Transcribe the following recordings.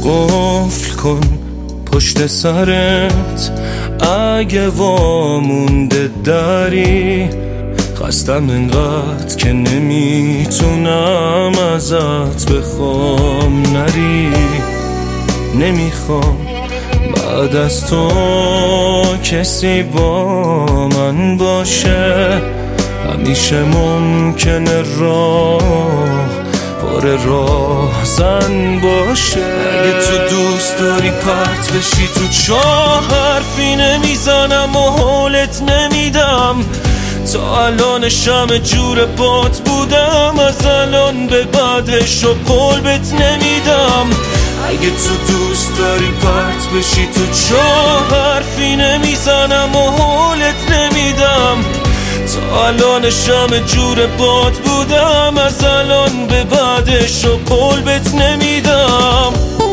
قفل کن پشت سرت، اگه وامونده داری خستم انقدر که نمیتونم ازت بخوام نری. نمیخوام بعد از تو کسی با من باشه، همیشه ممکنه راه پر راهزن باشه. اگه تو دوست داری پرت بشی تو چاه، حرفی نمیزنم و حالت نمیدم. تا الان شمع جور بات بودم، از الان به بعدش و قول بهت نمیدم. اگه تو دوست داری پرت بشی تو چاه، حرفی نمیزنم و حالت نمیدم. تا الان شمع جور بات بودم، از الان به بعدش و قول بهت نمیدم.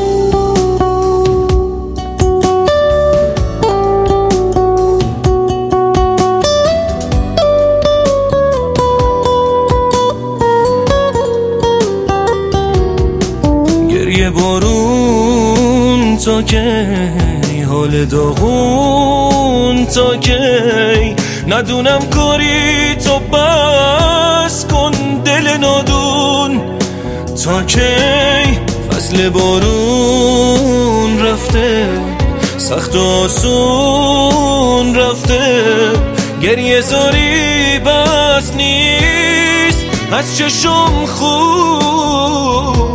گریه بارون تا کی، حال داغون تا کی، ندونم کاری تو بس کن دل نادون تا کی. فصل بارون رفته، سخت و آسون رفته، گریه زاری بس نیست از چشم خون.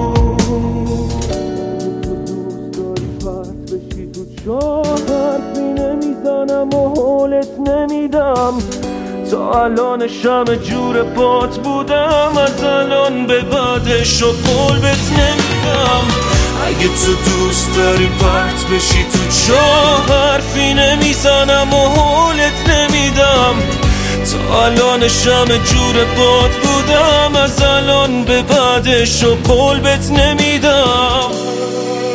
حرفی نمیزنم و حالت نمیدم. تا الان شمع جور بات بودم، از الان به بعدش و قول بهت نمیدم. اگه تو دوست داری پرت بشی تو چاه، حرفی نمیزنم و حالت نمیدم. تا الان شمع جور بات بودم، از الان به بعدش و قول بهت نمیدم.